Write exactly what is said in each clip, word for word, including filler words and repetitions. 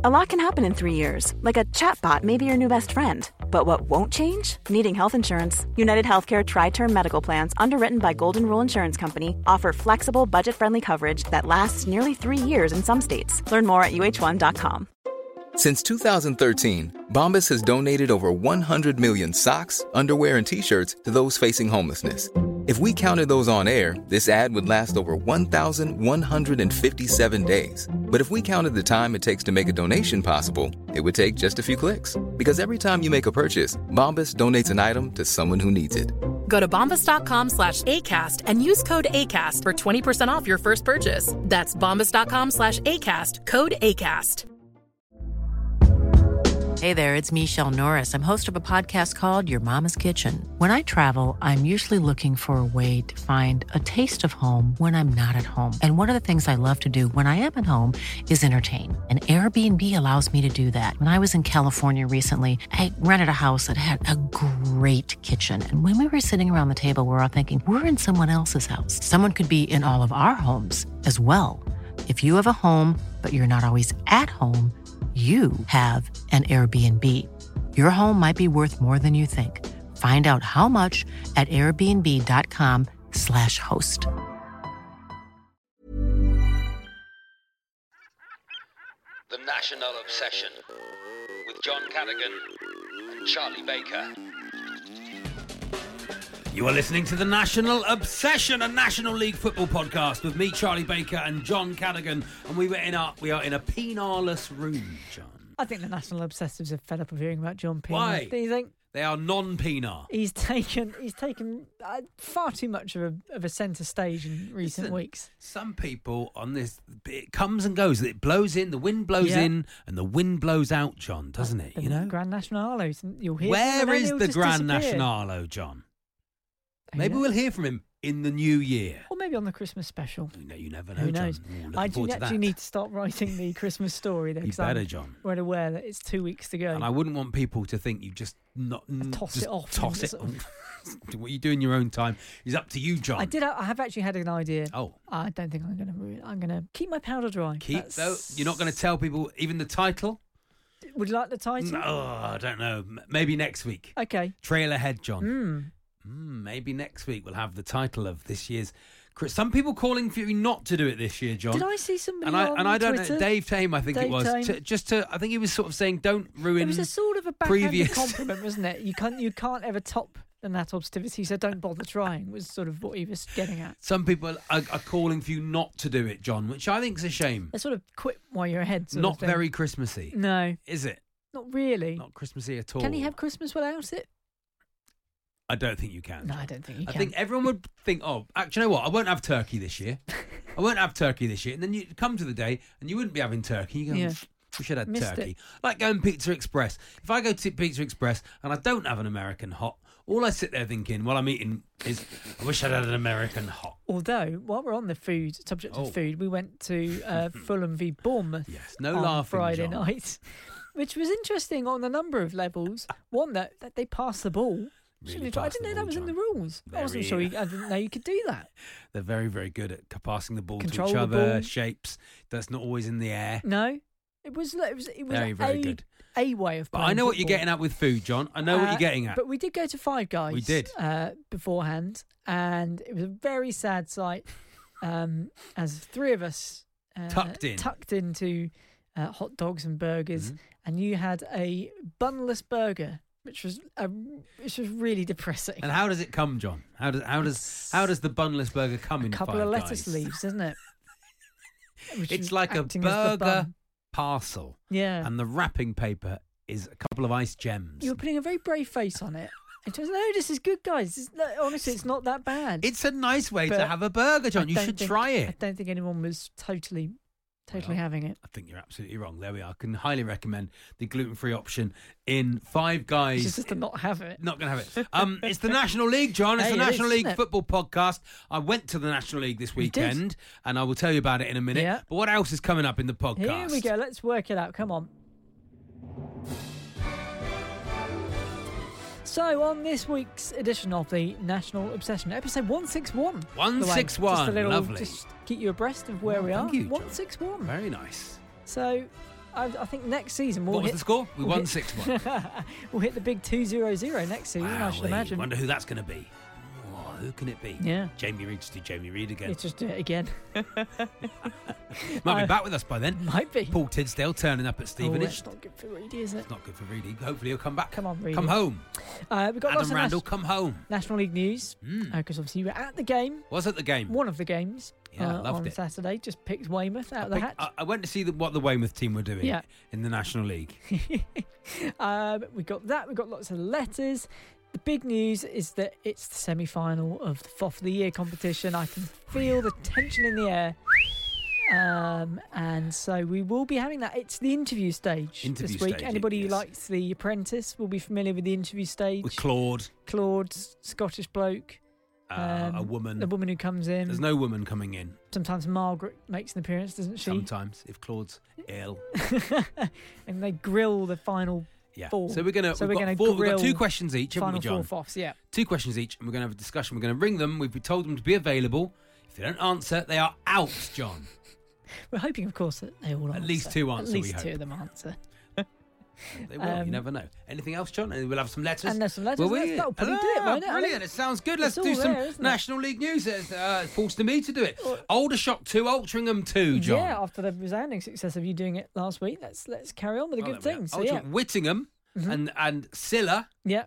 A lot can happen in three years, like a chatbot may be your new best friend. But what won't change? Needing health insurance. United Healthcare Tri-Term Medical Plans, underwritten by Golden Rule Insurance Company, offer flexible, budget-friendly coverage that lasts nearly three years in some states. Learn more at U H one dot com. Since two thousand thirteen, Bombas has donated over one hundred million socks, underwear, and T-shirts to those facing homelessness. If we counted those on air, this ad would last over one thousand one hundred fifty-seven days. But if we counted the time it takes to make a donation possible, it would take just a few clicks. Because every time you make a purchase, Bombas donates an item to someone who needs it. Go to bombas.com slash ACAST and use code ACAST for twenty percent off your first purchase. That's bombas.com slash ACAST, code ACAST. Hey there, it's Michelle Norris. I'm host of a podcast called Your Mama's Kitchen. When I travel, I'm usually looking for a way to find a taste of home when I'm not at home. And one of the things I love to do when I am at home is entertain. And Airbnb allows me to do that. When I was in California recently, I rented a house that had a great kitchen. And when we were sitting around the table, we were all thinking, we're in someone else's house. Someone could be in all of our homes as well. If you have a home, but you're not always at home, you have an Airbnb. Your home might be worth more than you think. Find out how much at airbnb.com slash host. The National Obsession with John Cadogan and Charlie Baker. You are listening to The National Obsession, a National League football podcast with me, Charlie Baker, and John Cadogan. And we were in our, we are in a penarless room, John. I think the National Obsessives are fed up of hearing about John Pienaar. Why? Do you think? They are non-Pienaar. He's taken he's taken uh, far too much of a, of a centre stage in recent Listen, weeks. Some people on this, it comes and goes. It blows in, the wind blows Yeah. in, and the wind blows out, John, doesn't it? The You know? Grand Nationalo. You'll hear Where from him and is he'll the just Grand disappear. Nationalo, John? Who Maybe knows? we'll hear from him in the new year. Or maybe on the Christmas special. You know, you never know, Who knows? John. Ooh, looking I do forward to actually that. need to start writing the Christmas story. Though, You 'cause better, I'm John. well aware that it's two weeks to go. And I wouldn't want people to think you just not toss just it off Toss and it. sort of- What you do in your own time is up to you, John. I did. I have actually had an idea. Oh, I don't think I'm going to ruin it. I'm going to keep my powder dry. keep That's- though. You're not going to tell people even the title. Would you like the title? No, I don't know. M- Maybe next week. Okay. Trail ahead, John. Mm. Mm, maybe next week we'll have the title of this year's. Chris- Some people calling for you not to do it this year, John. Did I see somebody and I on and I don't Twitter? know. Dave Tame, I think Dave it was. Tame. To, just to, I think he was sort of saying, don't ruin. It was a sort of a backhanded previous- compliment, wasn't it? You can't, you can't ever top the Nat Obstivity, so don't bother trying. Was sort of what he was getting at. Some people are, are calling for you not to do it, John, which I think's a shame. They sort of quit while you're ahead. Sort Not of thing. very Christmassy, No, is it? not really. Not Christmassy at all. Can he have Christmas without it? I don't think you can. No, I don't think he I can. think everyone would think, oh, actually, you know what? I won't have turkey this year. I won't have turkey this year. And then you come to the day and you wouldn't be having turkey. You go, Yeah. "Mm, we should have Missed turkey. it. Like going Pizza Express. If I go to Pizza Express and I don't have an American hot, all I sit there thinking while I'm eating is, I wish I'd had an American hot. Although, while we're on the food subject Oh. of food, we went to uh, Fulham v Bournemouth Yes, no on laughing, Friday John. night, which was interesting on a number of levels. One, that, that they passed the ball. Really Shouldn't have- I passed didn't the know that ball, was in the John. rules. I wasn't Very- sure. You, I didn't know you could do that. They're very, very good at c- passing the ball Control to each the other, ball. shapes that's not always in the air. No, it was. It was. It was Very, very a, good. A way of. But playing I know what you're football. getting at with food, John. I know what Uh, you're getting at. But we did go to Five Guys. We did. uh, beforehand, and it was a very sad sight. Um, as three of us uh, Tucked in. tucked into uh, hot dogs and burgers, Mhm. and you had a bunless burger, which was a, which was really depressing. And how does it come, John? How does how does how does the bunless burger come a in couple Five of lettuce Guys? leaves, isn't it? Which It's was like a acting as the burger bun. parcel, Yeah. and the wrapping paper is a couple of ice gems. You were putting a very brave face on it. It was, no, this is good, guys. This, no, honestly, it's not that bad. It's a nice way to But have a burger, I John. You don't should think- try I it. don't think anyone was totally, totally Well, having it. I think you're absolutely wrong. There we are. I can highly recommend the gluten-free option in Five Guys. It's just to not have it. Not going to have it. Um, it's the National League, John. It's Hey, the it National is, League isn't it? football podcast. I went to the National League this You did. weekend, and I will tell you about it in a minute. Yeah. But what else is coming up in the podcast? Here we go. Let's work it out. Come on. So, on this week's edition of the National Obsession, episode one sixty-one. one sixty-one. Just a little, Lovely. just keep you abreast of where Oh, we are. thank you, John. one sixty-one. Very nice. So, I, I think next season we'll What was hit, the score? We we'll won hit- six one. We'll hit the big two zero zero next season, I should Wowee. imagine. Wonder who that's going to be. Oh, who can it be? Yeah. Jamie Reid. Just do Jamie Reid again. Let's just do it again. Might be Uh, back with us by then. Might be. Paul Tidsdale turning up at Oh, Stevenage. that's not good for Reedy, is it? It's not good for Reedy. Hopefully he'll come back. Come on, Reedy. Come home. Uh, we've got lots Adam of Randall, nas- come home. National League news, because Mm. obviously you were at the game, Was at the game. one of the games Yeah, I uh, loved on it. Saturday. Just picked Weymouth out of the I, hat. picked- I- I went to see the, what the Weymouth team were doing Yeah. in the National League. um, we got that. We got lots of letters. The big news is that it's the semi-final of the F O F of the Year competition. I can feel the tension in the air. Um, and so we will be having that. It's the interview stage Interview this week. stage, Anybody yes. who likes The Apprentice will be familiar with the interview stage. With Claude, Claude, Scottish bloke, uh, Um, a woman. the woman who comes in. There's no woman coming in. Sometimes Margaret makes an appearance, doesn't she? Sometimes, if Claude's ill. And they grill the final Yeah. four. So we're gonna. So we've we're got gonna four, we've got grill two questions each, haven't final we, John? four F O Fs, yeah. Two questions each, and we're going to have a discussion. We're going to ring them. We've told them to be available. If they don't answer, they are out, John. We're hoping, of course, that they all At answer. least two answer, At we least two hope. of them answer. They will. Um, you never know. Anything else, John? And we'll have some letters. And there's some letters. Will That's- we? that'll probably do it, Ah, won't it? I Brilliant. mean, It sounds good. Let's it's do all some there, isn't it? National League news. It's, uh, it falls to me to do it. Aldershot two, Altrincham two, John. Yeah, after the resounding success of you doing it last week, let's let's carry on with the Oh, good there we things. are. So, yeah. Altrincham, Whittingham Mhm. and, and Silla. Yeah.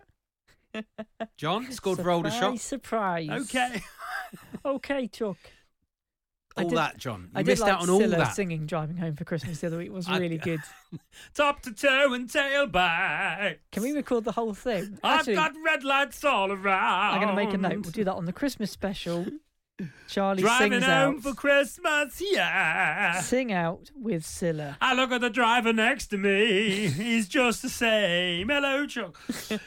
John scored for Surprise, Aldershot. surprise. Okay. Okay, Chuck. I All did- that, John. You I did missed like out on all Scylla that. singing "Driving Home for Christmas" the other week. It was I- really good. Top to toe and tailback. Can we record the whole thing? I've Actually, got red lights all around. I'm going to make a note. We'll do that on the Christmas special. Charlie Driving sings home out. for Christmas, yeah. Sing out with Scylla. I look at the driver next to me. He's just the same. Hello, Chuck.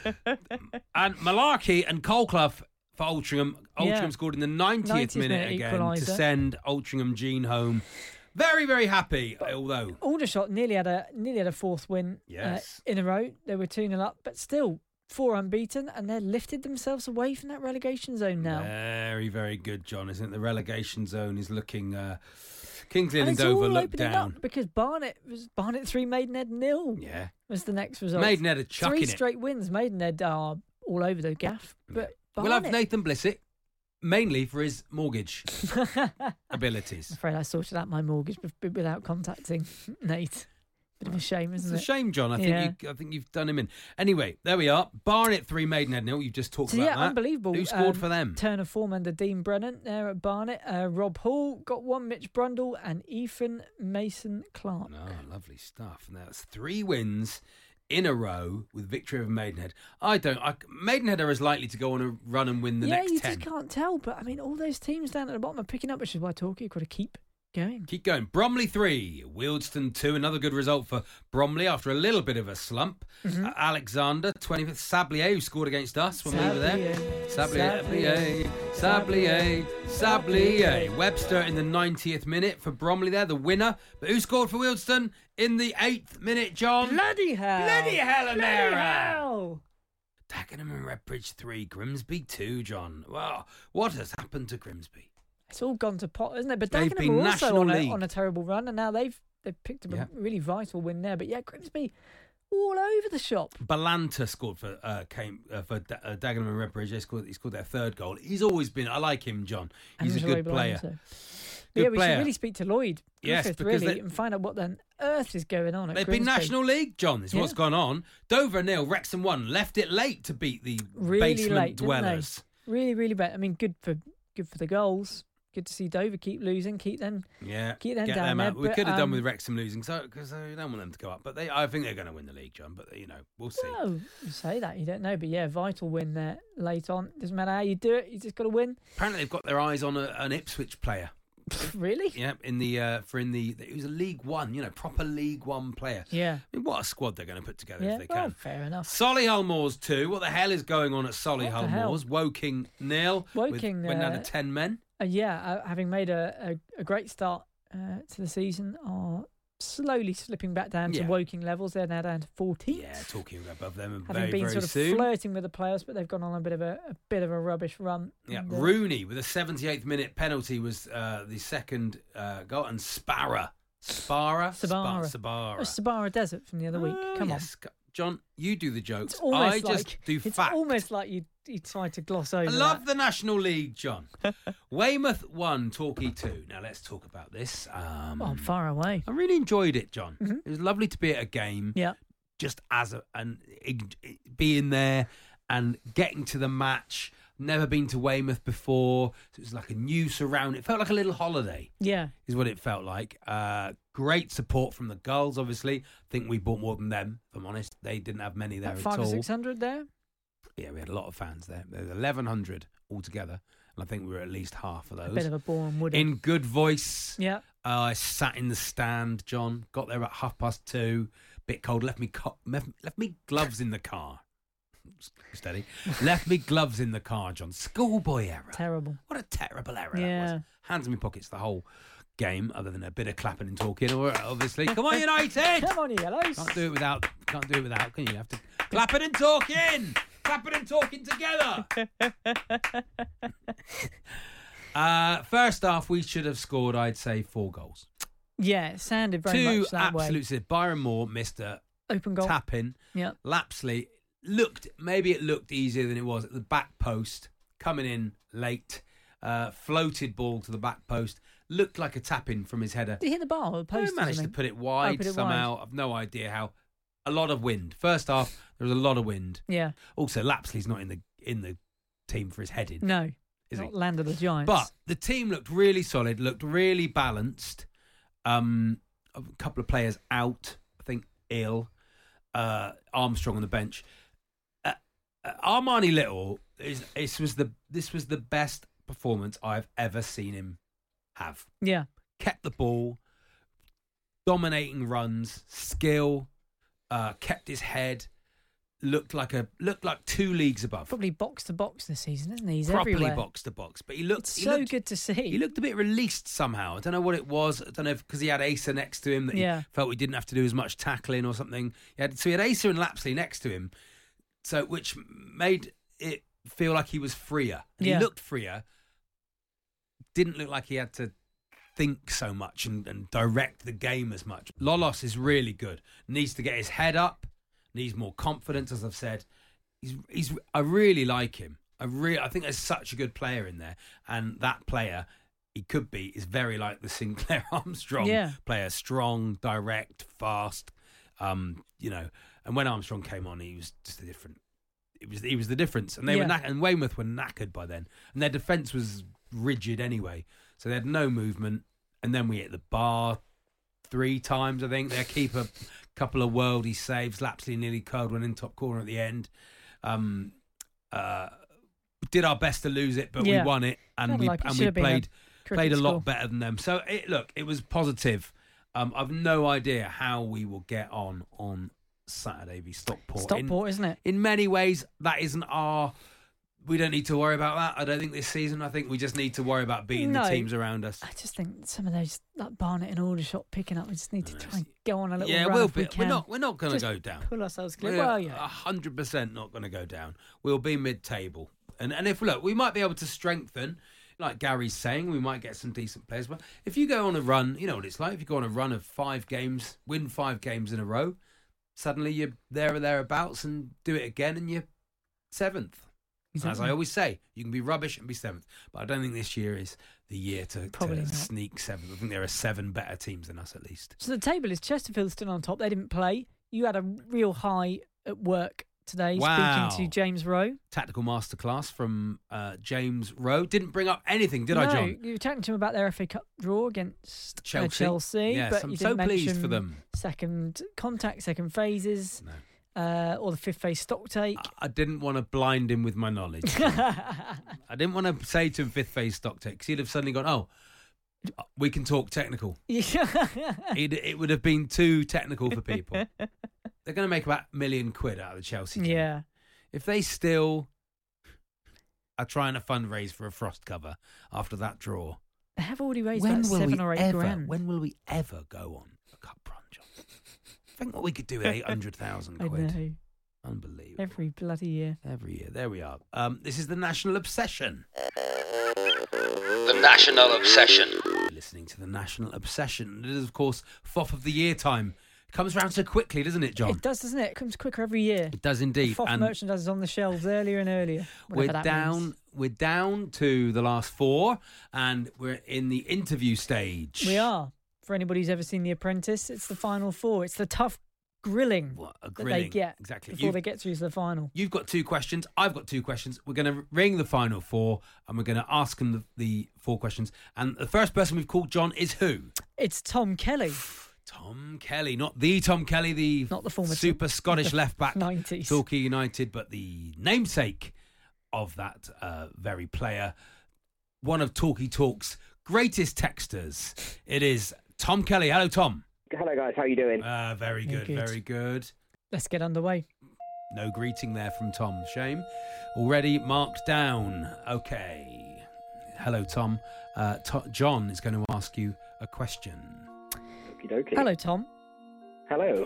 And Malarkey and Colclough for Altrincham. Altrincham Yeah. scored in the ninetieth, ninetieth minute, minute again equaliser. to send Altrincham Jean home. Very, very happy, although... Aldershot nearly had a nearly had a fourth win Yes. uh, in a row. They were two nil up, but still four unbeaten, and they've lifted themselves away from that relegation zone now. Very, very good, John, isn't it? The relegation zone is looking... Uh, Kingsley and and it's Dover all look opening down. up because Barnet was Barnet three, Maidenhead nil. Yeah. Was the next result. Maidenhead are chucking Three it. straight wins. Maidenhead are all over the gaff, but We'll have Barnet- Nathan Blissett, mainly for his mortgage abilities. I'm afraid I sorted out my mortgage b- without contacting Nate. Bit of a shame, It's isn't a it? shame, John. I think Yeah. you, I think you've done him in. Anyway, there we are. Barnet three, Maidenhead nil. You've just talked So about yeah, that. unbelievable. Who scored Um, for them? Turner Form under Dean Brennan there at Barnet. Uh, Rob Hall got one. Mitch Brundle and Ethan Mason Clark. Oh, lovely stuff. And that's three wins in a row with victory over Maidenhead. I don't. I, Maidenhead are as likely to go on a run and win the yeah, next you ten. just can't tell. But I mean, all those teams down at the bottom are picking up, which is why I talk. You've got to keep going. Keep going. Bromley three, Wealdstone two. Another good result for Bromley after a little bit of a slump. Mm-hmm. Uh, Alexander, twentieth. Sablier, who scored against us when we were there. Sablier, Sablier, Sablier, Sablier. Webster in the ninetieth minute for Bromley there, the winner. But who scored for Wealdstone in the eighth minute, John? Bloody hell! Bloody hell, Bloody Amara. hell! Dagenham and Redbridge three, Grimsby two, John. Wow, what has happened to Grimsby? It's all gone to pot, isn't it? But They've Dagenham been are also National on a, League. on a terrible run, and now they've they've picked up Yeah. a really vital win there. But yeah, Grimsby all over the shop. Balanta scored for uh, came uh, for da- uh, Dagenham and Redbridge. He scored, he scored their third goal. He's always been. I like him, John. He's a Angelo good player. Balanta. Good yeah, we player. should really speak to Lloyd Yes, Griffith, because really, they- and find out what on earth is going on at They've been Grimsby. National League, John. Is what's Yeah. gone on. Dover nil, Wrexham one. Left it late to beat the Really basement late, didn't they? dwellers. Really, really bad. I mean, good for good for the goals. Good to see Dover keep losing, keep them. Yeah, Keep them get down them there, out. We but, could have done um, with Wrexham losing, so because I don't want them to go up. But they, I think they're going to win the league, John. But you know, we'll see. Oh, you say that you don't know, but yeah, vital win there late on. Doesn't matter how you do it, you just got to win. Apparently, they've got their eyes on a, an Ipswich player. Really? Yeah, in the uh, for in the it was a League One, you know, proper League One player. Yeah. I mean, what a squad they're going to put together Yeah. if they Well, can. fair enough. Solihull Moors two. What the hell is going on at Solihull the hell? Moors? Woking nil. Woking, with, when down uh, to ten men. Uh, yeah, uh, having made a, a, a great start uh, to the season, are slowly slipping back down to Yeah. Woking levels. They're now down to fourteenth. Yeah, talking above them and Having very been very sort of soon. flirting with the playoffs, but they've gone on a bit of a, a bit of a rubbish run. Yeah, And, uh, Rooney with a seventy-eighth minute penalty was uh, the second uh, goal, and Sparrow Sabara? Sabara. Spa- Sabara. Oh, Sabara Desert from the other week. Oh, Come yes. John, you do the jokes. It's almost I just like, do It's fact. almost like you you try to gloss over I love that. the National League, John. Weymouth one, Torquay two. Now let's talk about this. Um, Oh, I'm far away. I really enjoyed it, John. Mhm. It was lovely to be at a game. Yeah. Just as a and being there and getting to the match. Never been to Weymouth before, so it was like a new surround. It felt like a little holiday. Yeah. Is what it felt like. Uh, great support from the Gulls, obviously. I think we bought more than them, if I'm honest. They didn't have many there About at five all. or six hundred there. Yeah, we had a lot of fans there. There was eleven hundred altogether, and I think we were at least half of those. A bit of a boring wood. In good voice. Yeah. Uh, I sat in the stand, John. Got there at half past two. Bit cold. Left me co- left, left me gloves in the car. Steady. Left me gloves in the car, John. Schoolboy error. Terrible. What a terrible error Yeah. that was. Hands in my pockets the whole game, other than a bit of clapping and talking, or obviously. Come on, United! Come on, you yellows. Can't do it without. Can't do it without. Can you? You have to clapping and talking. Clapping and talking together. uh, first half, we should have scored. I'd say four goals. Yeah, it sounded very Two much that way. absolute. Byron Moore missed a Open goal. tap in. Yeah. Lapsley looked, maybe it looked easier than it was at the back post, coming in late, uh, floated ball to the back post, looked like a tap in from his header. Did he hit the bar or the post? He managed to put it wide Oh, put it somehow. wide. I've no idea how. A lot of wind. First half, there was a lot of wind. Yeah. Also, Lapsley's not in the in the team for his heading. No. Is not he? Land of the Giants. But the team looked really solid, looked really balanced. Um, a couple of players out, I think ill. Uh, Armstrong on the bench. Uh, uh, Armani Little is this was the this was the best performance I've ever seen him have. Yeah. Kept the ball, dominating runs, skill, uh, kept his head. Looked like a looked like two leagues above. Probably box to box this season, isn't he? He's Properly everywhere. box to box, but he looked It's he so looked, good to see. He looked a bit released somehow. I don't know what it was. I don't know if because he had Asa next to him that Yeah. he felt he didn't have to do as much tackling or something. He had, so he had Asa and Lapsley next to him, so which made it feel like he was freer. And Yeah. He looked freer. Didn't look like he had to think so much and, and direct the game as much. Lolos is really good. Needs to get his head up. Needs more confidence, as I've said. He's, he's. I really like him. I really. I think there's such a good player in there, and that player, he could be, is very like the Sinclair Armstrong Yeah. player. Strong, direct, fast. Um, you know, and when Armstrong came on, he was just a different. It was. He was the difference, and they Yeah. were knack- and Weymouth were knackered by then, and their defence was rigid anyway, so they had no movement. And then we hit the bar three times. I think their keeper, couple of worldy saves. Lapsley nearly curled one in top corner at the end. Um, uh, did our best to lose it, but Yeah. we won it, and Sounded we like it and should we have been a played cricket played a lot score. better than them. So it, look, it was positive. Um, I've no idea how we will get on on Saturday v Stockport. Stockport, in, isn't it? In many ways, that isn't our. We don't need to worry about that. I don't think this season. I think we just need to worry about beating No. the teams around us. I just think some of those, like Barnet and Aldershot picking up, we just need to try and go on a little Yeah, run we'll if we be. can. We're not. We're not going to Just go down. Pull ourselves clear. We're Well, yeah. a hundred percent not going to go down. We'll be mid-table, and and if look, we might be able to strengthen. Like Gary's saying, we might get some decent players. But if you go on a run, you know what it's like. If you go on a run of five games, win five games in a row, suddenly you're there or thereabouts, and do it again, and you're seventh. As Exactly. I always say, you can be rubbish and be seventh. But I don't think this year is the year to, Probably to not. sneak seventh. I think there are seven better teams than us at least. So the table is Chesterfield still on top. They didn't play. You had a real high at work today, Wow. speaking to James Rowe. Tactical masterclass from uh, James Rowe. Didn't bring up anything, did no, I, John? You were chatting to him about their F A Cup draw against uh, Chelsea. Chelsea. Yes, but I'm you so didn't pleased mention for them. Second contact, second phases, No. uh, or the fifth phase stock take. I didn't want to blind him with my knowledge. I didn't want to say to him fifth phase stock take because he'd have suddenly gone, oh, we can talk technical. It, it would have been too technical for people. They're going to make about a million quid out of the Chelsea game. Yeah. If they still are trying to fundraise for a frost cover after that draw, They have already raised when about will seven we or eight ever? grand. When will we ever go on a cup run, John? Think what we could do with eight hundred thousand I quid. know. Unbelievable. Every bloody year. Every year. There we are. Um, this is the National Obsession. The National Obsession. listening to the National Obsession. It is, of course, F O F of the Year time. It comes around so quickly, doesn't it, John? It does, doesn't it? It comes quicker every year. It does indeed. The F O F And merchandise is on the shelves earlier and earlier. we're that down. means. We're down to the last four, and we're in the interview stage. We are. For anybody who's ever seen The Apprentice, it's the final four. It's the tough grilling What, a that grilling. they get Exactly. before You've- they get through to the final. You've got two questions. I've got two questions. We're going to ring the final four, and we're going to ask them the, the four questions. And the first person we've called, John, is who? It's Tom Kelly. Tom Kelly, not the Tom Kelly, the Not the former super Scottish left back, nineties. Torquay United, but the namesake of that uh, very player, one of Talkie Talk's greatest texters. It is Tom Kelly. Hello, Tom. Hello, guys. How are you doing? Uh, very Very good, good. very good. Let's get underway. No greeting there from Tom. Shame. Already marked down. Okay. Hello, Tom. Uh, to- John is going to ask you a question. Okie dokie. Hello, Tom. Hello.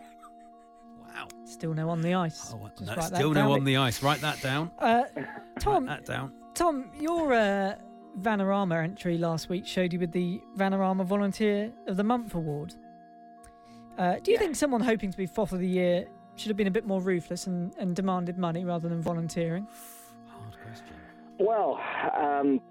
Wow. Still no on the ice. Oh, Just no, write that still no down. on the ice. Write that down. Uh, Tom, Write that down. Tom, your uh, Vanarama entry last week showed you with the Vanarama Volunteer of the Month award. Uh, do you think someone hoping to be F O F of the Year should have been a bit more ruthless and, and demanded money rather than volunteering? Hard question. Well, um,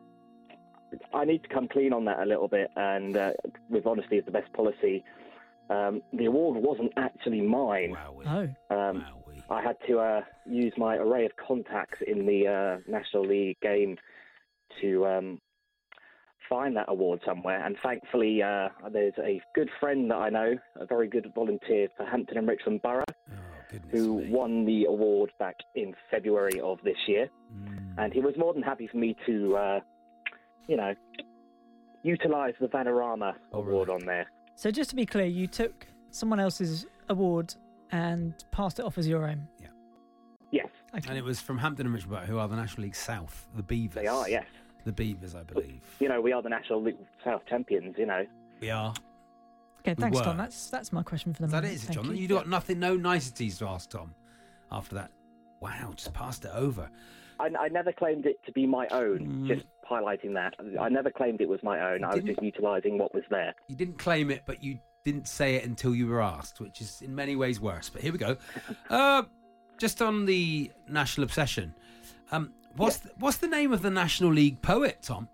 I need to come clean on that a little bit, and uh, with honesty is the best policy. Um, the award wasn't actually mine. Wowee. Oh, Um, Wowee. I had to uh, use my array of contacts in the uh, National League game to um, find that award somewhere. And thankfully, uh, there's a good friend that I know, a very good volunteer for Hampton and Richmond Borough, Oh, goodness who me. won the award back in February of this year. Mm. And he was more than happy for me to, uh, you know, utilise the Vanarama Oh, award right. on there. so just to be clear, you took someone else's award and passed it off as your own. Yes, Okay. And it was from Hampton and Richmond, who are the National League South, the Beavers. they are, yes. The Beavers, I believe. You know, we are the National League South champions, you know. We are. Okay, we thanks, were. Tom. That's that's my question for the Is that moment. it, is it, Thank John? you. You got nothing, no niceties to ask Tom after that. Wow, just passed it over. I, I never claimed it to be my own, Mm. just highlighting that. I never claimed it was my own. You I was didn't- just utilising what was there. You didn't claim it, but you didn't say it until you were asked, which is in many ways worse. But here we go. uh, just on the National Obsession, um, what's the, what's the name of the National League poet, Tom?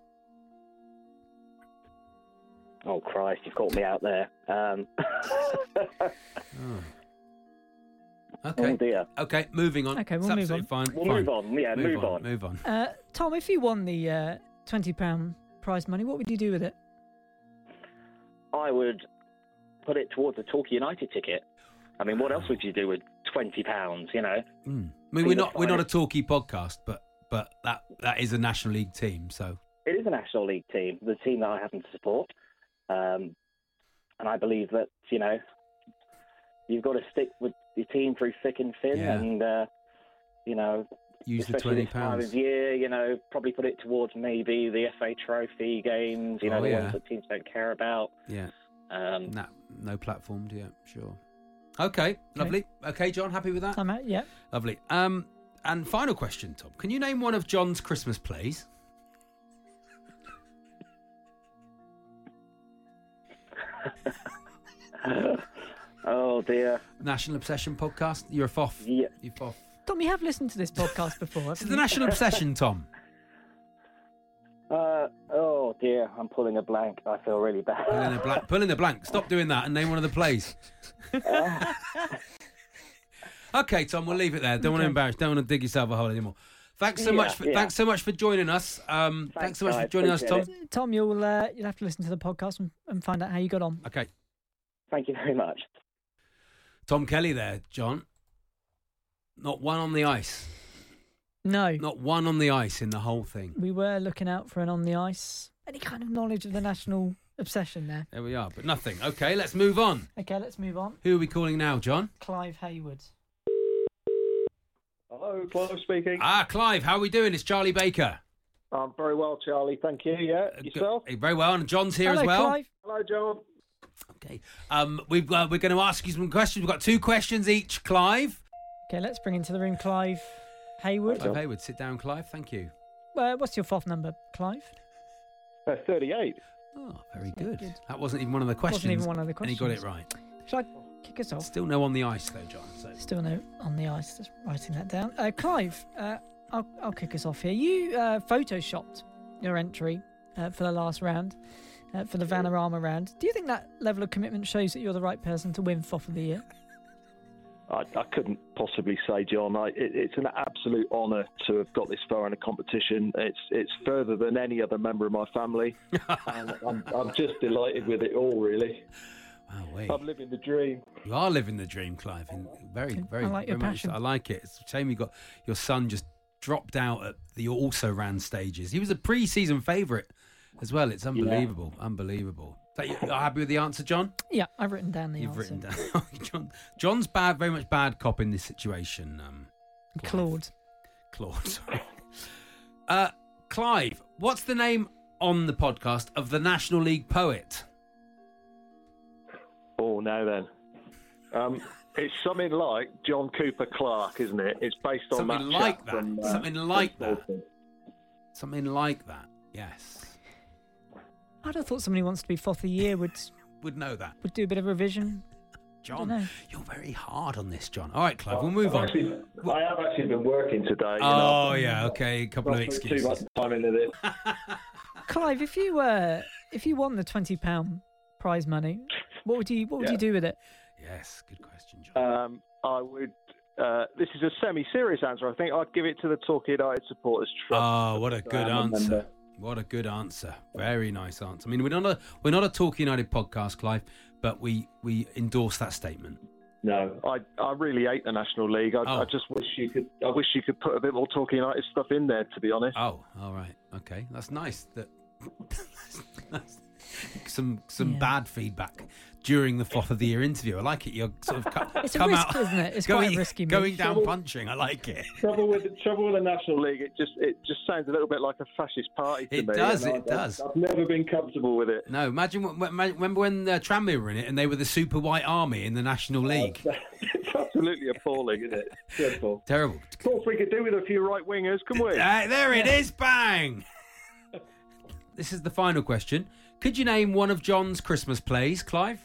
Oh, Christ, you've caught me out there. Um, Oh. oh, Okay. dear. Okay, moving on. Okay, we'll It's move absolutely fine. We'll fine. move on. Yeah, move, on. Move on. Uh, Tom, if you won the uh, twenty pounds prize money, what would you do with it? I would put it towards a Torquay United ticket. I mean, what else would you do with twenty pounds, you know? Mm. I mean, Be we're the not we're not a finest. Torquay podcast, but but that that is a National League team. So It is a National League team, the team that I happen to support. Um, and I believe that, you know, you've got to stick with your team through thick and thin. Yeah. And, uh, you know, use the especially twenty this time pounds. of year, you know, probably put it towards maybe the F A Trophy games, you know, Oh, the yeah. ones that teams don't care about. Yeah, Um, no, no platformed. Yeah, sure. Okay, lovely. Okay, John, happy with that? Time out, yeah. Lovely. Um, and final question, Tom. Can you name one of John's Christmas plays? oh, dear. National Obsession podcast. You're a F O F. Yeah. You're F O F. Tom, you have listened to this podcast before. This is haven't the you? National Obsession, Tom. Uh, oh, dear. I'm pulling a blank. I feel really bad. Pull in the blank. Pull in the blank. Stop doing that and name one of the plays. Okay, Tom, we'll leave it there. Don't want to Okay. embarrass. Don't want to dig yourself a hole anymore. Thanks so Yeah, much. For, yeah. Thanks so much for joining us. Um, thanks, Thanks, so much for guys. joining us, Tom. Appreciate Tom, you'll uh, you'll have to listen to the podcast and, and find out how you got on. Okay, Thank you very much. Tom Kelly there, John. Not one on the ice. No, Not one on the ice in the whole thing. we were looking out for an on the ice. Any kind of knowledge of the national obsession there. There we are, but nothing. Okay, let's move on. Okay, let's move on. Who are we calling now, John? Clive Hayward. Hello, Clive speaking. Ah, Clive, how are we doing? It's Charlie Baker. I'm very well, Charlie. Thank you. Yeah, Uh, yourself? good- Very well, and John's here Hello, as well. Clive. Hello, John. Okay. Um, we've uh, we're going to ask you some questions. We've got two questions each, Clive. Okay, let's bring into the room Clive Hayward. Clive Hayward, sit down, Clive. Thank you. Uh, what's your F O F number, Clive? Uh, thirty-eight. Oh, very Yeah, good. good. That wasn't even one of the questions. Wasn't even one of the And he got it questions. right. Shall I kick us off? Still no on the ice, though, John. So. Still no on the ice. Just writing that down. Uh, Clive, uh, I'll, I'll kick us off here. You uh, photoshopped your entry uh, for the last round, uh, for the Vanarama round. Do you think that level of commitment shows that you're the right person to win F O F of the Year? I, I couldn't possibly say, John. I, it, it's an absolute honour to have got this far in a competition. It's it's further than any other member of my family, and I'm, I'm just delighted with it all. Really, Wow, wait. I'm living the dream. You are living the dream, Clive. And very, very, I like your very much. passion. I like it. It's a shame you got your son just dropped out at the also ran stages. He was a pre-season favourite as well. It's unbelievable, unbelievable. So you are happy with the answer, John? Yeah, I've written down the You've answer. written down. John, John's bad, very much bad cop in this situation. Um, Claude. Claude. Sorry. uh, Clive, what's the name on the podcast of the National League poet? Oh, now then, um, it's something like John Cooper Clarke, isn't it? It's based on Something that like chap that. From, uh, Something like from that. Bolton. Something like that. Yes, I'd have thought somebody wants to be F O F of the Year would would know that. would do a bit of revision. John, Dunno. you're very hard on this, John. All right, Clive, we'll move on. Actually, I have actually been working today. You Oh, know, yeah, okay, a couple of not put too excuses. much time into this. Clive, if you uh, if you won the twenty pound prize money, what would you what would Yeah. you do with it? Yes, good question, John. Um, I would. Uh, this is a semi-serious answer. I think I'd give it to the Torquay United Supporters Trust. Oh, what a good I'm a answer. member. What a good answer. Very nice answer. I mean, we're not a we're not a Torquay United podcast, Clive, but we we endorse that statement. No, I I really hate the National League. I, Oh. I just wish you could. I wish you could put a bit more Torquay United stuff in there. To be honest. Oh, all right. Okay. That's nice. That that's some some Yeah. bad feedback during the F O F of the Year interview. I like it. You're sort of co- It's a come risk, out isn't it? It's going, quite a risky move. going down Trouble- punching. I like it. Trouble with the trouble with the National League, it just it just sounds a little bit like a fascist party to It me. does, and it I- does. I've never been comfortable with it. No, imagine what, what- remember when uh, Tranmere were in it and they were the Super White Army in the National League. It's absolutely appalling, isn't it? Dreadful. Terrible. Of course, we could do with a few right wingers, can we? Uh, there it is, bang! This is the final question. Could you name one of John's Christmas plays, Clive?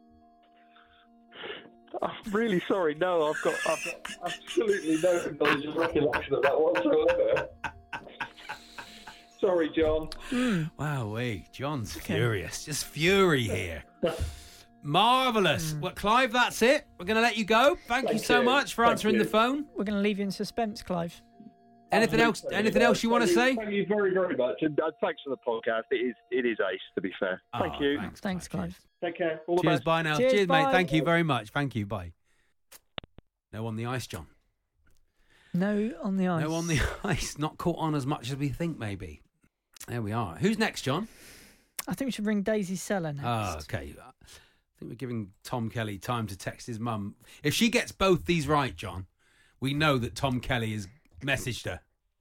I'm really sorry. No, I've got I've got absolutely no knowledge of recollection of that whatsoever. Sorry, John. Wow, wait, John's furious. Just fury here. Marvellous. Well, Clive, that's it. We're going to let you go. Thank, you Thank so you. much for Thank answering you. the phone. We're going to leave you in suspense, Clive. Anything else? Anything else you want to say? Thank you very, very much, and uh, thanks for the podcast. It is it is ace, to be fair. Thank Oh, you. Thanks, Thanks, Clive. Take care. All the Cheers, best. bye now. Cheers, Cheers, mate. bye. Thank you very much. Thank you. Bye. No on the ice, John. No on the ice. No on the ice. Not caught on as much as we think, maybe. There we are. Who's next, John? I think we should ring Daisy Seller next. Oh, okay. I think we're giving Tom Kelly time to text his mum. If she gets both these right, John, we know that Tom Kelly has messaged her.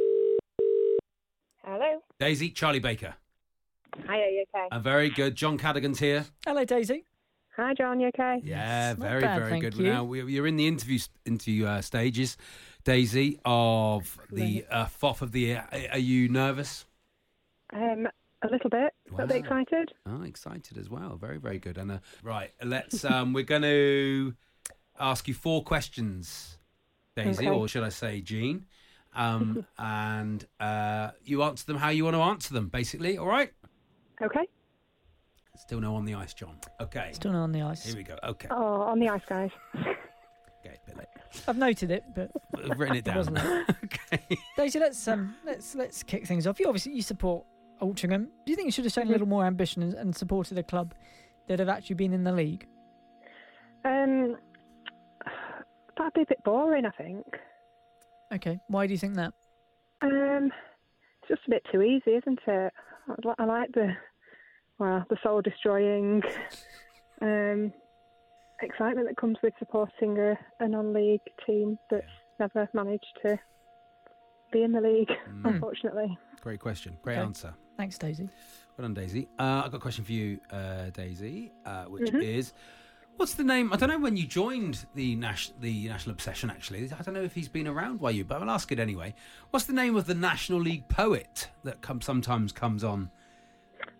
Hello. Daisy, Charlie Baker. Hi, are you okay? Uh, very good. John Cadigan's here. Hello, Daisy. Hi, John, you okay? Yeah, Yes, not very, bad, very thank good. you. Now we, you're in the interview interview uh, stages, Daisy, of the uh, F O F of the year. Are- Are you nervous? Um, a little bit. A little bit Wow. excited. Oh, excited as well. Very, very good. And uh, right, let's. Um, we're going to ask you four questions, Daisy, Okay. or should I say, Jean? Um, and uh, you answer them how you want to answer them, basically. All right. Okay. Still no on the ice, John. Okay. Still not on the ice. Here we go. Okay. Oh, on the ice, guys. Okay. Bit late. I've noted it, but I've written it down. wasn't it? Okay. Daisy, let's um, let's let's kick things off. You obviously you support Altrincham. Do you think you should have shown a little more ambition and, and supported a club that have actually been in the league? Um, that'd be a bit boring, I think. Okay, why do you think that? Um, it's just a bit too easy, isn't it? I, li- I like the, well, the soul destroying um, excitement that comes with supporting a, a non-league team that's never managed to be in the league, Mm. unfortunately. Great question. Great Okay. answer. Thanks, Daisy. Well done, Daisy. Uh, I've got a question for you, uh, Daisy, uh, which Mhm. is, what's the name? I don't know when you joined the Nash, the National Obsession, actually. I don't know if he's been around while you, but I'll ask it anyway. What's the name of the National League poet that come, sometimes comes on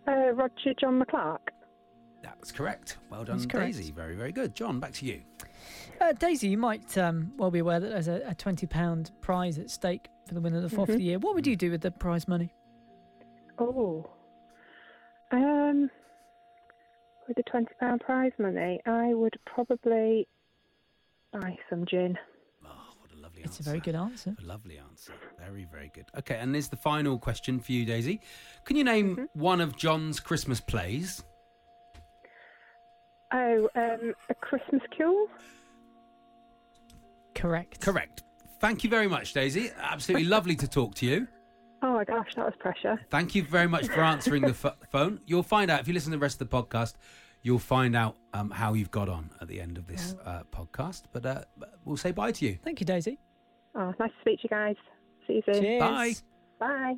Uh, Roger John McClark. That's correct. Well done, That's correct. Daisy. Very, very good. John, back to you. Uh, Daisy, you might um, well be aware that there's a, a twenty pound prize at stake for the winner of the Fourth of the Year. What would you do with the prize money? Oh. Um, with the twenty pound prize money, I would probably buy some gin. Oh, what a lovely It's answer. a very good answer. A lovely answer. Very, very good. Okay, and here's the final question for you, Daisy. Can you name mm-hmm. one of John's Christmas plays? Oh, um, A Christmas Cure? Correct. Correct. Thank you very much, Daisy. Absolutely lovely to talk to you. Oh, my gosh, that was pressure. Thank you very much for answering the f- phone. You'll find out, if you listen to the rest of the podcast, you'll find out um, how you've got on at the end of this uh, podcast. But uh, we'll say bye to you. Thank you, Daisy. Oh, nice to speak to you guys. See you soon. Cheers. Bye. Bye.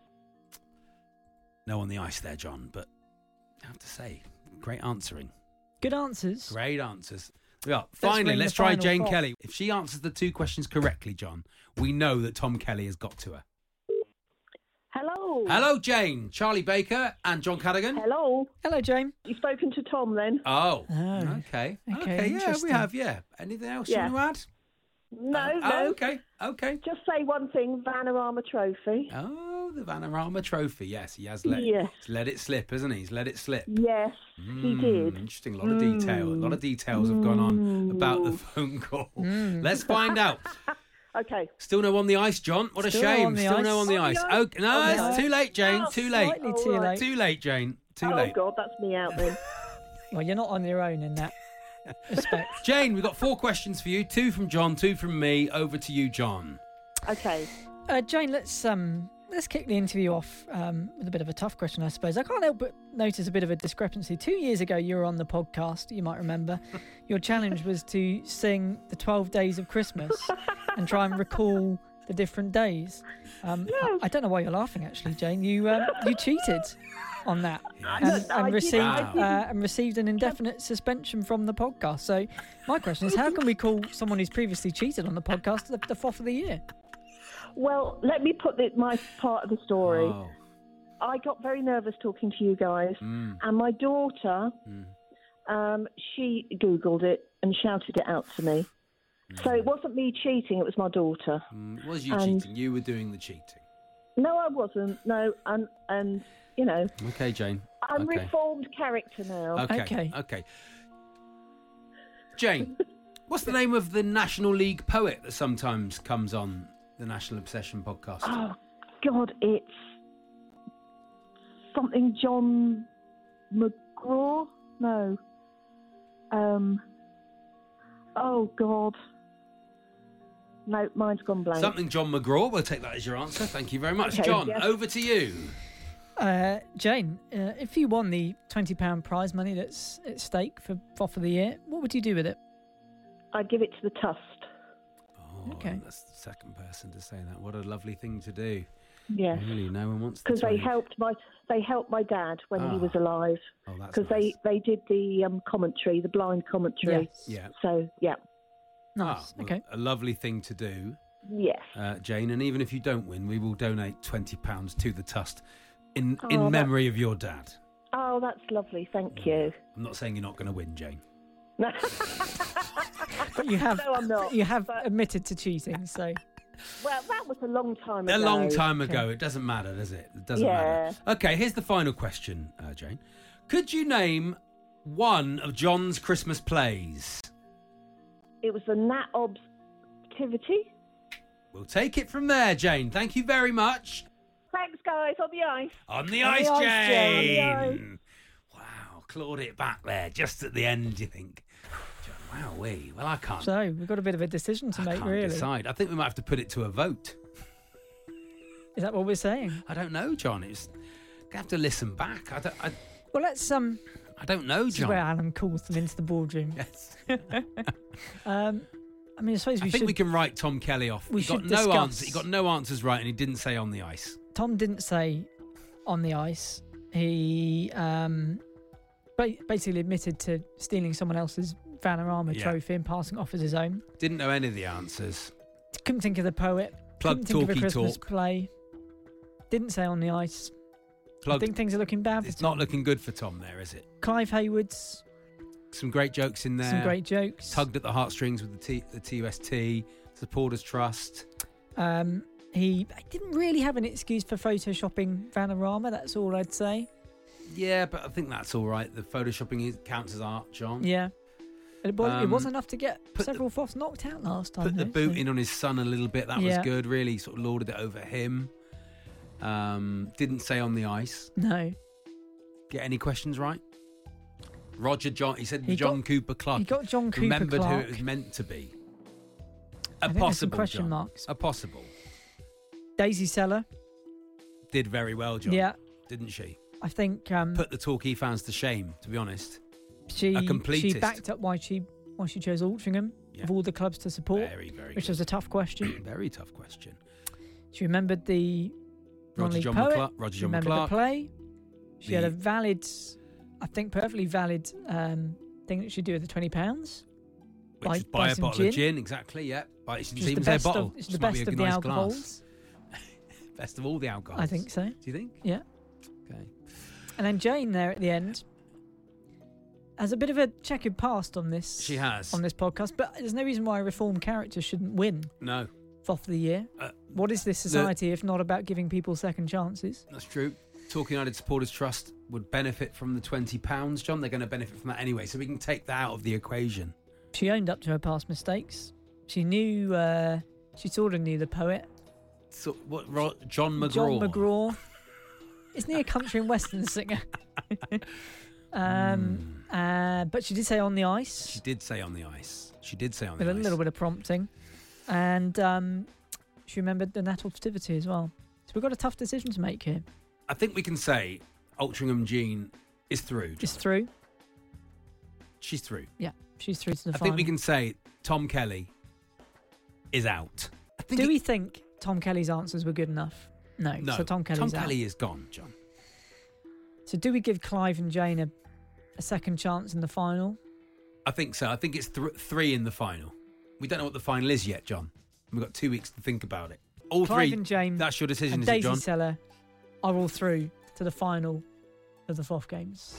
No on the ice there, John, but I have to say, great answering. Good answers. Great answers. Yeah. Finally, ring let's the try final Jane call. Kelly. If she answers the two questions correctly, John, we know that Tom Kelly has got to her. Hello. Hello, Jane. Charlie Baker and John Cadigan. Hello. Hello, Jane. You've spoken to Tom then? Oh. Oh. Okay. Okay, Okay, yeah, we interesting. have, yeah. Anything else Yeah. you want to add? No, Oh, no. oh, okay, okay. Just say one thing, Vanarama Trophy. Oh, the Vanarama Trophy. Yes, he has let, Yes. he's let it slip, hasn't he? He's let it slip. Yes, he Mm, did. Interesting. A lot of detail. A lot of details have gone on about the phone call. Let's find out. Okay. Still no on the ice, John. What a Still no shame. on the Still ice. no on the Oh, ice. no. Okay, no, Oh, it's no. too late, Jane. Oh, too late. Slightly All too right. late. Too late, Jane. Too oh, late. God, that's me out then. Well, you're not on your own in that respect. Jane, we've got four questions for you. Two from John, two from me. Over to you, John. Okay. Uh, Jane, let's um, let's kick the interview off um, with a bit of a tough question, I suppose. I can't help but notice a bit of a discrepancy. Two years ago, you were on the podcast, you might remember. Your challenge was to sing the twelve Days of Christmas and try and recall the different days. Um, Yes. I, I don't know why you're laughing, actually, Jane. You um, you cheated on that Yes. and, Look, I and did- received I uh, didn't- and received an indefinite suspension from the podcast. So my question is, how can we call someone who's previously cheated on the podcast the, the fourth of the year? Well, let me put the, my part of the story. Oh. I got very nervous talking to you guys, Mm. and my daughter, Mm. um, she Googled it and shouted it out to me. So it wasn't me cheating, it was my daughter. Mm, it was you And- cheating. You were doing the cheating. No, I wasn't. No, and, and you know, Okay, Jane. I'm okay. reformed character now. Okay. Okay. Okay. Jane, what's the name of the National League poet that sometimes comes on the National Obsession podcast? Oh, God, it's something John McGraw? No. Um. Oh, God. No, mine's gone blank. Something John McGraw. We'll take that as your answer. Thank you very much. Okay, John, yes. over to you. Uh, Jane, uh, if you won the twenty pound prize money that's at stake for Fourth of the Year, what would you do with it? I'd give it to the Tust. Oh, Okay. That's the second person to say that. What a lovely thing to do. Yes. Really, no one wants to. Because they helped my they helped my dad when he Ah. was alive. Oh, that's Because nice. they, they did the um, commentary, the blind commentary. Yes. Yeah. So, yeah. Nice. Ah, well, Okay. A lovely thing to do, Yes. uh, Jane. And even if you don't win, we will donate twenty pounds to the Tust in Oh, in that- memory of your dad. Oh, that's lovely. Thank you. I'm not saying you're not going to win, Jane. But you have No, I'm not, you have but- admitted to cheating, so Well, that was a long time ago. A long time ago. It doesn't matter, does it? It doesn't Yeah. matter. Okay, here's the final question, uh, Jane. Could you name one of John's Christmas plays? It was the Nat Ob's activity. We'll take it from there, Jane. Thank you very much. Thanks, guys. On the ice. On the On the ice, ice, Jane. Jane. Wow, clawed it back there, just at the end, you think? Wow, we. Well, I can't. so we've got a bit of a decision to I make, can't really. decide. I think we might have to put it to a vote. Is that what we're saying? I don't know, John. It's gonna have to listen back. I don't. I, Well, let's um. I don't know, This is John. where Alan calls them into the boardroom. Yes. Um, I mean, I suppose we I think should. we can write Tom Kelly off. we he got should no discuss- answer. He got no answers right, and he didn't say on the ice. Tom didn't say on the ice. He um, ba- basically admitted to stealing someone else's Vanarama Yeah. trophy and passing it off as his own. Didn't know any of the answers. Couldn't think of the poet. Plug couldn't think of a talky Christmas talk. play. Didn't say on the ice. Plugged. I think things are looking bad for It's Tom. not looking good for Tom there, is it? Clive Hayward's Some great jokes in there. some great jokes. Tugged at the heartstrings with the, T- the T U S T, Supporters Trust. Um, he didn't really have an excuse for photoshopping Vanarama. That's all I'd say. Yeah, but I think that's all right. The photoshopping is, counts as art, John. Yeah. But it, was, Um, it was enough to get put several Foffs knocked out last time. Put the though, boot so- in on his son a little bit. That Yeah. was good. Really sort of lorded it over him. Um, didn't say on the ice. No. Get any questions right? Roger John. He said He John got- Cooper Clark. he got John Cooper Remembered who Clark. it was meant to be. I A think there's some possible question John. marks. A possible. Daisy Seller. Did very well, John. Yeah. Didn't she? I think um, Put the Torquay fans to shame, to be honest. she a she completist. backed up why she why she chose Altrincham of all the clubs to support, Very, very which good. was a tough question. Very tough question. She remembered the Roger non-league John poet. McClar- Roger she John remembered McClark. the play. She had The- a valid, I think, perfectly valid um, thing that she'd do with the twenty pounds. Which is buy, a bottle of gin, exactly, yeah. But it Which shouldn't is even the say best bottle. of- it's Just the might be best a of the nice alcohols. glass. Best of all the alcohols. I think so. Do you think? Yeah. Okay. And then Jane there at the end has a bit of a checkered past on this. She has. on this podcast, but there's no reason why a reformed character shouldn't win No, Foff of the Year. Uh, what is this society if not about giving people second chances? that's true. Torquay United Supporters Trust would benefit from the twenty pounds, John. They're going to benefit from that anyway, so we can take that out of the equation. She owned up to her past mistakes. She knew. Uh, she sort of knew the poet. So, what, Ro- John McGraw. John McGraw. Isn't he a country and western singer? um, uh, but she did say on the ice. She did say on the ice. She did say on with the a ice. little bit of prompting, and um, she remembered the Natal festivity as well. So we've got a tough decision to make here. I think we can say Altrincham Jean is through. John. It's through. She's through. Yeah, she's through to the I final. think we can say Tom Kelly is out. I think Do it- we think Tom Kelly's answers were good enough? No. No, So Tom Kelly's Tom out. Kelly is gone, John. So do we give Clive and Jane a, a second chance in the final? I think so. I think it's th- three in the final. We don't know what the final is yet, John. We've got two weeks to think about it. All Clive three. and Jane That's your decision, and is it, Daisy John? Seller are all through to the final of the Foff Games.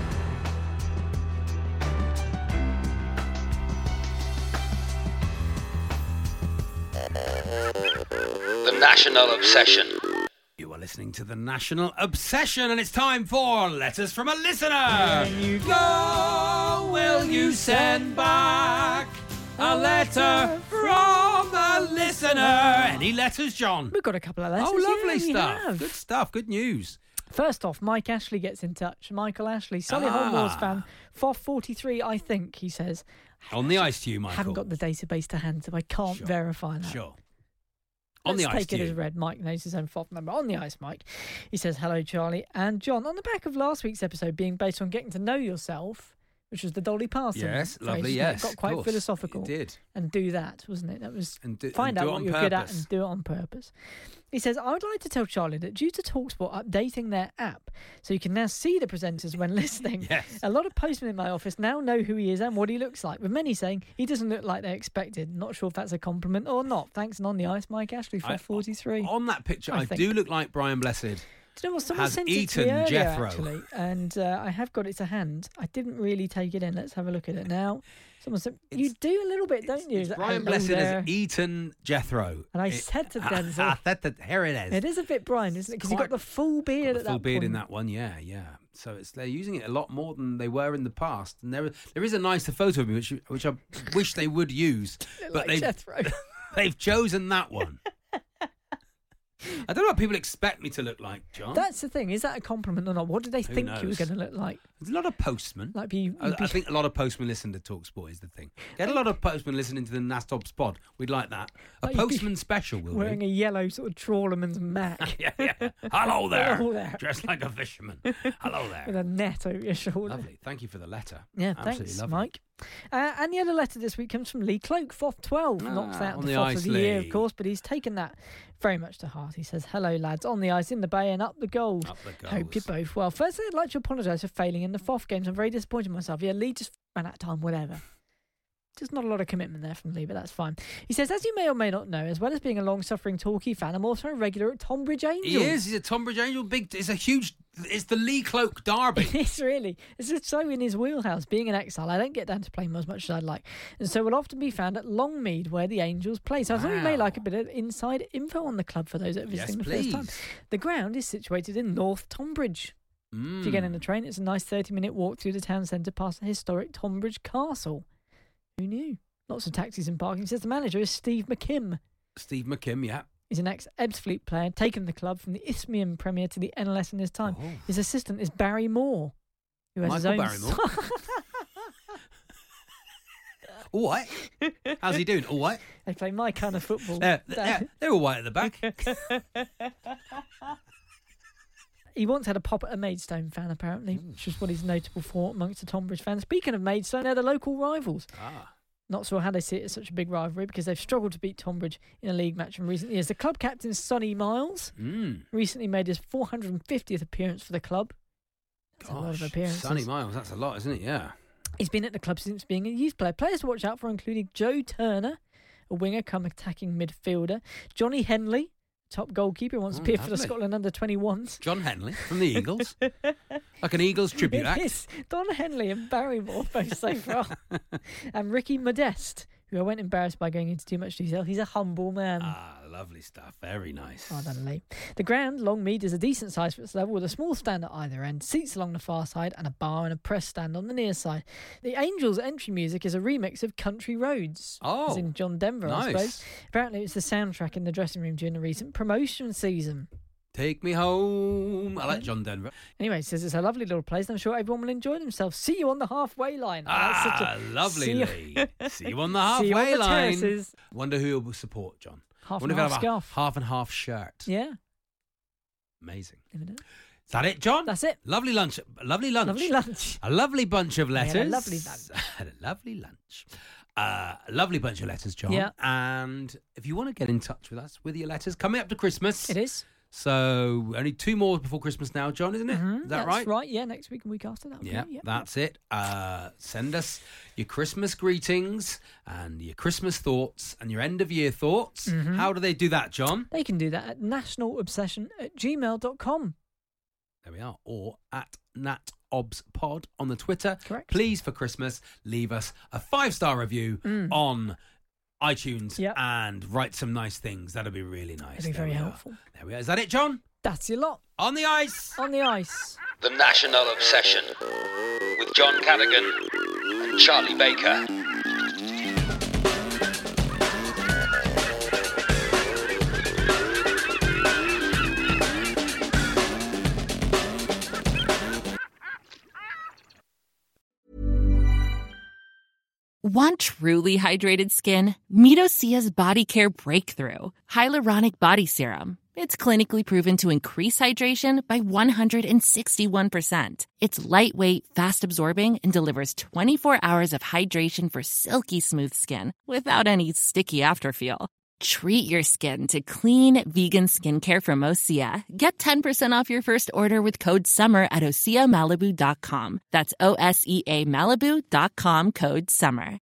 The National Obsession. You are listening to the National Obsession, and it's time for Letters from a Listener. When you go, will you send back a letter from a listener? Any letters, John? We've got a couple of letters. Oh, lovely yeah, we stuff. have. Good stuff. Good news. First off, Mike Ashley gets in touch. Michael Ashley, Solly Ah. Wars fan, Foff forty-three, I think, he says. On the ice to you, Michael. Haven't got the database to hand, so I can't Sure. verify that. Sure. On Let's the ice take to it you. as read. Mike knows his own Foff number. On the ice, Mike. He says, hello, Charlie and John. On the back of last week's episode being based on getting to know yourself, which was the Dolly Parton Yes, phrase, lovely, wasn't it? yes, It got of quite course. philosophical. It did. And do that, wasn't it? That was And do- find and out do it what on you're good at purpose. and do it on purpose. He says, I would like to tell Charlie that due to TalkSport updating their app, so you can now see the presenters when listening, Yes. a lot of postmen in my office now know who he is and what he looks like, with many saying he doesn't look like they expected. Not sure if that's a compliment or not. Thanks, and on the ice, Mike Ashley, I- for forty-three. On that picture, I I, think. do look like Brian Blessed. Do you know what? Someone has sent it to eaten me earlier, Jethro. actually, and uh, I have got it to hand. I didn't really take it in. Let's have a look at it now. Someone said, you do a little bit, don't you? Is that Brian hello Blessed there? has eaten Jethro. And I It- said to I Denzel, said that here it is. it is a bit Brian, isn't it? Because you've got quite- the full beard Got at the full that beard point. in that one, yeah, yeah. So it's they're using it a lot more than they were in the past, and there there is a nicer photo of me which which I wish they would use, Look but like they've Jethro. they've chosen that one. I don't know what people expect me to look like, John. That's the thing. Is that a compliment or not? What did they Who think you were knows? going to look like? There's a lot of postmen. Like be, I, be I think a lot of postmen listen to TalkSport is the thing. Get a lot of postmen listening to the Nastop Pod. We'd like that. A Like you'd be postman special, will wearing we? a yellow sort of trawlerman's mac. yeah, yeah. Hello there. Hello there. Dressed like a fisherman. Hello there. With a net over your shoulder. Lovely. Thank you for the letter. Yeah, Absolutely thanks, lovely. Mike. Uh, and the other letter this week comes from Lee Cloak, Foff twelve. Ah, Knocks out on the the Foff ice, of the year, of Lee. course, but he's taken that very much to heart. He says, hello, lads, on the ice, in the bay, and up the goals. Up the Hope you're goals. both well. Firstly, I'd like to apologise for failing in the Foff games. I'm very disappointed in myself. Yeah, Lee just ran out of time, whatever. Just not a lot of commitment there from Lee, but that's fine. He says, as you may or may not know, as well as being a long-suffering Torquay fan, I'm also a regular at Tonbridge Angels. He is. He's a Tonbridge Angel. Big. It's a huge. It's the Lee Cloak derby. It's really. It's just so in his wheelhouse. Being an exile, I don't get down to play as much as I'd like, and so will often be found at Longmead, where the Angels play. So I thought you may like a bit of inside info on the club for those that are visiting Yes, the first time. please. The ground is situated in North Tonbridge. Mm. If you get in the train, it's a nice thirty-minute walk through the town centre past the historic Tonbridge Castle. Who knew? Lots of taxis and parking. He says the manager is Steve McKim. Steve McKim, yeah. He's an ex-Ebbsfleet player, taken the club from the Isthmian Premier to the N L S in his time. Oh. His assistant is Barry Moore, who has Michael his own... Barrymore. All right. How's he doing? All right. They play my kind of football. They're, they're, they're all right at the back. He once had a pop at a Maidstone fan, apparently, which is what he's notable for amongst the Tonbridge fans. Speaking of Maidstone, they're the local rivals. Ah. Not sure how they see it as such a big rivalry because they've struggled to beat Tonbridge in a league match in recent years. The club captain, Sonny Miles, Mm. recently made his four hundred fiftieth appearance for the club. That's a lot of appearances. Sonny Miles, that's a lot, isn't it? Yeah. He's been at the club since being a youth player. Players to watch out for including Joe Turner, a winger come attacking midfielder, Johnny Henley, top goalkeeper, wants Oh, to appear for the lovely. Scotland under twenty-ones. John Henley from the Eagles. Like an Eagles tribute act. It is. Don Henley and Barrymore both so far. And Ricky Modeste, who I went embarrassed by going into too much detail. He's a humble man. Ah, lovely stuff. Very nice. Oh, done Lee. The ground, Longmead, is a decent size for its level with a small stand at either end, seats along the far side, and a bar and a press stand on the near side. The Angels' entry music is a remix of Country Roads. Oh, as in John Denver, nice. I suppose. Apparently, it's the soundtrack in the dressing room during the recent promotion season. Take me home. I like John Denver. Anyway, he says it's a lovely little place and I'm sure everyone will enjoy themselves. See you on the halfway line. Oh, that's such Ah, a- lovely, See you- Lee. See you on the See you on halfway the line. terraces. Wonder who will support, John. Half Wonder and if half he'll have scarf. a half and half shirt. Yeah. Amazing. Never know. Is that it, John? That's it. Lovely lunch. Lovely lunch. Lovely lunch. A lovely bunch of I letters. had a lovely lunch. Had a lovely lunch. Uh, a lovely bunch of letters, John. Yeah. And if you want to get in touch with us with your letters, coming up to Christmas. It is. So only two more before Christmas now, John, isn't it? Mhm, Is that that's right? right. Yeah, next week and week after that. Yeah, yeah. that's it. Uh, send us your Christmas greetings and your Christmas thoughts and your end of year thoughts. Mhm. How do they do that, John? They can do that at nationalobsession at gmail dot com. There we are. Or at natobspod on the Twitter. Correct. Please, for Christmas, leave us a five-star review Mm. on iTunes Yep. and write some nice things. That'll be really nice. It'd be There very we are. helpful. There we are. Is that it, John? That's your lot. On the ice. On the ice. The National Obsession with John Cadigan and Charlie Baker. Want truly hydrated skin? Meet Osea's Body Care Breakthrough Hyaluronic Body Serum. It's clinically proven to increase hydration by one hundred sixty-one percent. It's lightweight, fast-absorbing, and delivers twenty-four hours of hydration for silky smooth skin without any sticky afterfeel. Treat your skin to clean, vegan skincare from Osea. Get ten percent off your first order with code SUMMER at osea malibu dot com. That's O S E A Malibu dot com, code SUMMER.